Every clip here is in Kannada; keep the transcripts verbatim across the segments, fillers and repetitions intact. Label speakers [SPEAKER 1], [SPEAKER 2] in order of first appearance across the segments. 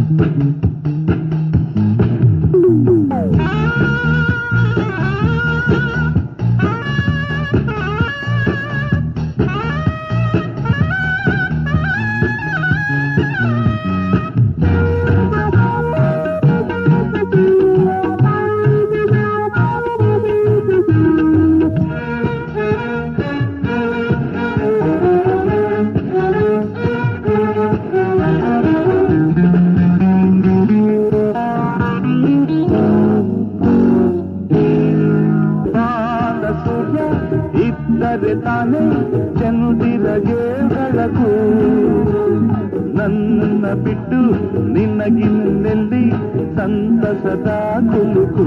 [SPEAKER 1] ತಾನೆ ಚಂದಿರಗೆ ಬೆಳಕು ನನ್ನ ಬಿಟ್ಟು ನಿನಗಿನ್ನೆಲ್ಲಿ ಸಂತಸದ ಕುಲುಕು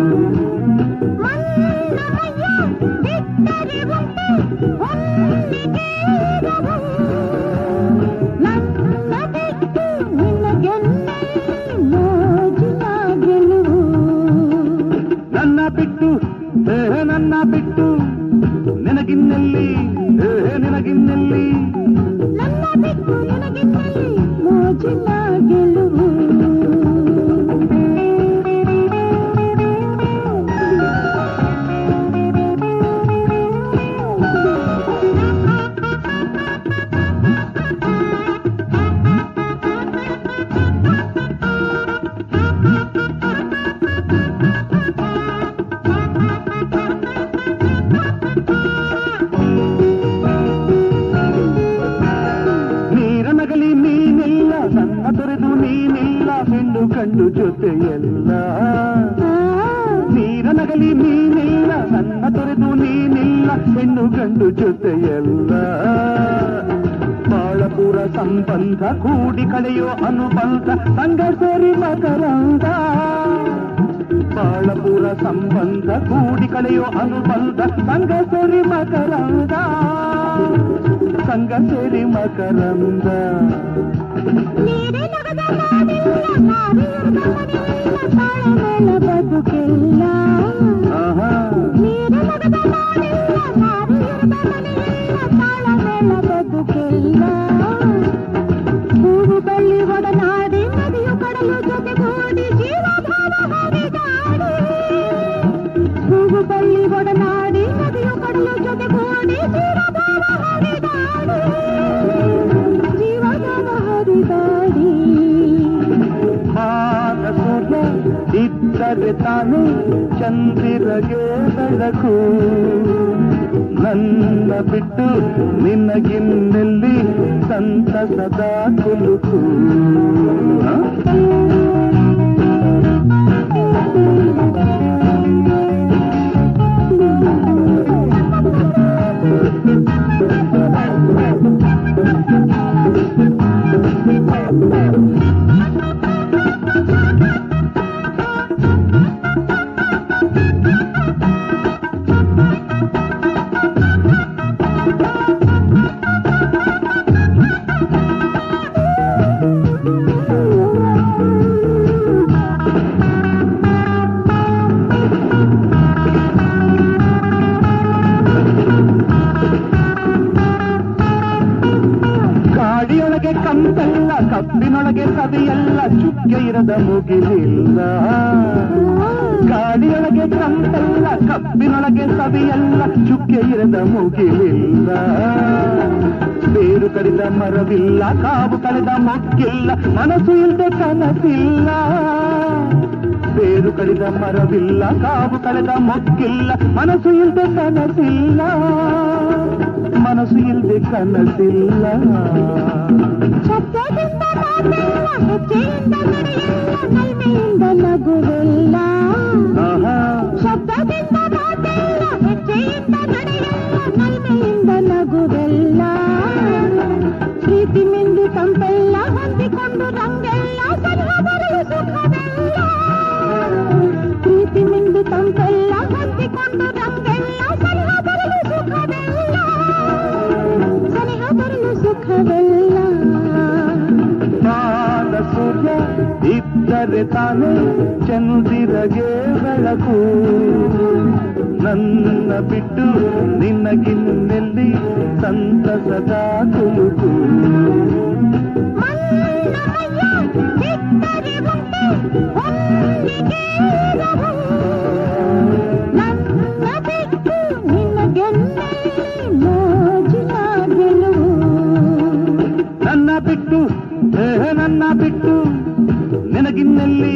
[SPEAKER 1] ನನ್ನ ಬಿಟ್ಟು ನನ್ನ ಬಿಟ್ಟು ನಿನಗಿನ್ನೆಲ್ಲಿ ನಿನಗಿನ್ನೆಲ್ಲಿ
[SPEAKER 2] ನನ್ನ ಬಿಟ್ಟು ನಿನಗಿನ್ನೆಲ್ಲಿ ಮೋಜಿನ ಗೆಲುವು
[SPEAKER 1] ತೊರೆದು ನೀನಿಲ್ಲ ಹೆಣ್ಣು ಕಂಡು ಜೊತೆಯಲ್ಲ ನೀರ ನಗಲಿ ನೀನಿಲ್ಲ ನನ್ನ ತೊರೆದು ನೀನಿಲ್ಲ ಹೆಣ್ಣು ಕಂಡು ಜೊತೆಯಲ್ಲ ಬಾಳಪುರ ಸಂಬಂಧ ಕೂಡಿ ಕಳೆಯೋ ಅನುಬಂಧ ಸಂಗ ಸೇರಿ ಮಕರಂದ ಬಾಳಪುರ ಸಂಬಂಧ ಕೂಡಿ ಕಳೆಯೋ ಅನುಬಂಧ ಸಂಗ ಸೇರಿ ಮಕರಂದ ಸಂಗ ಸೇರಿ ಮಕರಂದ
[SPEAKER 2] ನೀರೇ ನಗದ ನಾಡಿಲ್ಲ ನಾರಿಯರ್ದ ಮನೆಯಿಲ್ಲ ತಾಳಮೇಳ ಬದುಕಿಲ್ಲ ನೀರೇ ನಗದ ನಾಡಿಲ್ಲ ನಾರಿಯರ್ದ ಮನೆಯಿಲ್ಲ ತಾಳಮೇಳ ಬದುಕಿಲ್ಲ ಹೂವು ಬಳ್ಳಿ ಒಡನಾಡಿ ನದಿಯು ಕಡಲು ಜೊತೆಗೂಡಿ ಜೀವಭಾವ ಹರಿದಾಡಿ ಹೂವು ಬಳ್ಳಿ ಒಡನಾಡಿ ನದಿಯು ಕಡಲು ಜೊತೆಗೂಡಿ ಜೀವಭಾವ ಹರಿದಾಡಿ ಜೀವಭಾವ ಹರಿದಾಡಿ
[SPEAKER 1] ಸೂರ್ಯ ಇದ್ದರೆ ತಾನು ಚಂದಿರಗೆ ಬೆಳಕು ನನ್ನ ಬಿಟ್ಟು ನಿನಗಿನ್ನೆಲ್ಲಿ ಸಂತಸದ ಕುಲುಕು ಗಾಡಿಯೊಳಗೆ ಕಂಪೆಲ್ಲ ಕಬ್ಬಿನೊಳಗೆ ಸವಿಯಲ್ಲ ಚುಕ್ಕೆ ಇರದ ಮುಗಿಲಿಲ್ಲ ಗಾಡಿಯೊಳಗೆ ಕಂಪೆಲ್ಲ ಕಬ್ಬಿನೊಳಗೆ ಸವಿಯಲ್ಲ ಚುಕ್ಕೆ ಇರದ ಮುಗಿಲಿಲ್ಲ ಬೇರು ಕಡಿದ ಮರವಿಲ್ಲ ಕಾವು ಕಳೆದ ಮೊಗ್ಗಿಲ್ಲ ಮನಸ್ಸು ಇಲ್ಲದೆ ಕನಸಿಲ್ಲ ಬೇರು ಕಡಿದ ಮರವಿಲ್ಲ ಕಾವು ಕಳೆದ ಮೊಗ್ಗಿಲ್ಲ ಮನಸ್ಸು ಇಲ್ಲದೆ ಕನಸಿಲ್ಲ ಮನಸ್ಸು ಇಲ್ಲದೆ ಕನಸಿಲ್ಲ
[SPEAKER 2] ಶಬ್ದದಿಂದ ಮಾತಿಲ್ಲ ಹೆಜ್ಜೆಯಿಂದ ನಡೆಯಿಲ್ಲ ನಲ್ಮೆಯಿಂದ ನಗುವಿಲ್ಲ ಶಬ್ದದಿಂದ ಮಾತಿಲ್ಲ ಹೆಜ್ಜೆಯಿಂದ ನಡೆಯಿಲ್ಲ ನಲ್ಮೆಯಿಂದ ನಗುವಿಲ್ಲ ಪ್ರೀತಿ ಮಿಂದು ತಂಪೆಲ್ಲ ಹೊಂದಿಕೊಂಡು ರಂಗೆಲ್ಲ ಸಲಹ ಬರಲು ಸುಖವೆಲ್ಲ ಪ್ರೀತಿ ಮಿಂದು ತಂಪೆಲ್ಲ ಹೊಂದಿಕೊಂಡು ರಂಗೆಲ್ಲ ಸಲಹ ಬರಲು ಸುಖವೆಲ್ಲ ಸಲಹ ಬರಲು ಸುಖವೆಲ್ಲ
[SPEAKER 1] ಸೂರ್ಯ ಇದ್ದರೆ ತಾನೆ ಚಂದಿರಗೆ ಬೆಳಕು ನನ್ನ ಬಿಟ್ಟು ನಿನಗಿನ್ನೆಲ್ಲಿ ಸಂತಸದ ಕುಲುಕು
[SPEAKER 2] ಮನ್ನಮಯ್ಯ ಹೊನ್ನಿಗೇರವು. ನನ್ನ ಬಿಟ್ಟು ನಿನಗೆನ್ನೆ ಮೋಜಿನ ಗೆಲುವು.
[SPEAKER 1] ನನ್ನ ಬಿಟ್ಟು ಏ ನನ್ನ ಬಿಟ್ಟು ನಿನಗಿನ್ನೆಲ್ಲಿ